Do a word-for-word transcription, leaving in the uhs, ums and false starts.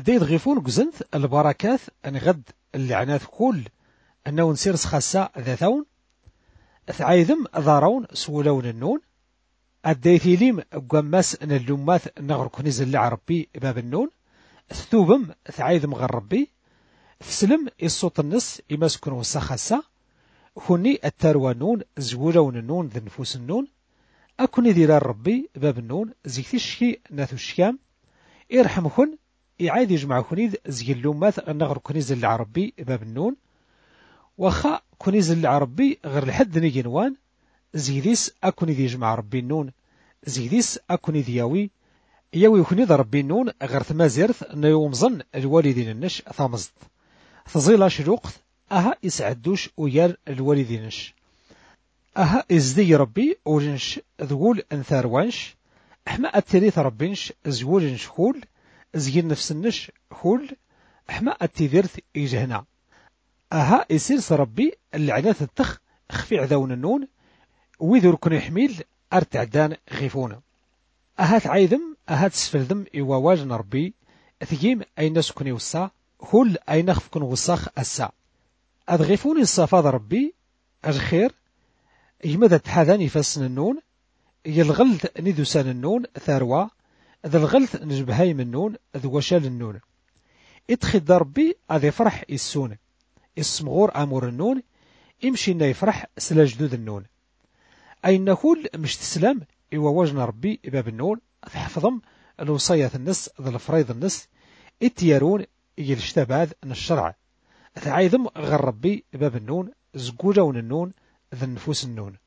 أديت غيفون قزنت البركات أن غد اللعنات كل أنه نسير سخاسة ذاتون ثعايذم ضارون سولون النون أديت ليم قماس أن اللومات نغرق نزل لعربي باب النون ثوبم ثعايذم غربي تسلم الصوت النص يمسكن وسخاسة كوني التروانون زولون النون ذي نفوس النون أكوني دير ربي باب النون زيكتي الشكي ناثو الشكام يرحمكن يعاد يجمع كونيد زي اللومات نغر كونيز العربي باب النون وخا كونيز العربي غير الحد نيجنوان زي ديس أكونيد يجمع ربي النون زي ديس أكونيد ياوي ياوي كونيد ربي النون غير ثمازيرث نيومزن الوالدين النش ثامزد تزيلا شلوقت أها يسعدوش ويار الوالدينش أها إزدي ربي ورنش ذقول أنثاروانش أحما التريث ربينش زولنش خول زين نفس النش خول أحما التذيرث إيجهنا أها يسيرس ربي اللعنات التخ خفي عذاون النون ويذو ركن يحميل أرتعدان غيفون أها تعايذم أها تسفلذم إواواجن ربي ثقيم أين سكني وصا خول أين خفكن وصاخ السا أدغيفون الصفاد ربي الخير يمدى تحاذان يفسن النون يلغلت ندوسان النون ثروة ذا الغلث نجبهاي من النون ذو وشال النون اتخذ ربي أذي فرح السون اسمغور أمور النون امشي إنا يفرح سلا جدود النون أي نقول مش تسلم إوا وجن ربي باب النون تحفظم الوصية النس ذا الفريض النس اتيارون يلشتباذ الشرع ثعايذم غير ربي باب النون زقولون النون ذا النفوس النون